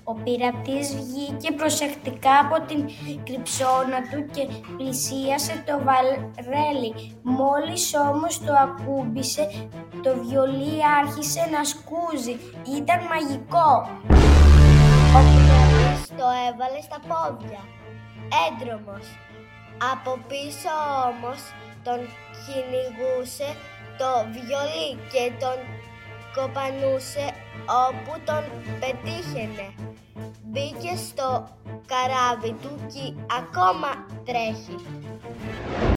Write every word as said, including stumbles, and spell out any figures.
Ο πειρατής βγήκε προσεκτικά από την κρυψώνα του και πλησίασε το βαρέλι. Μόλις όμως το ακούμπησε, το βιολί άρχισε να σκούζει. Ήταν μαγικό. Ο πειρατής το έβαλε στα πόδια, έντρομος. Από πίσω όμως τον κυνηγούσε το βιολί και τον κοπανούσε όπου τον πετύχαινε. Μπήκε στο καράβι του κι ακόμα τρέχει.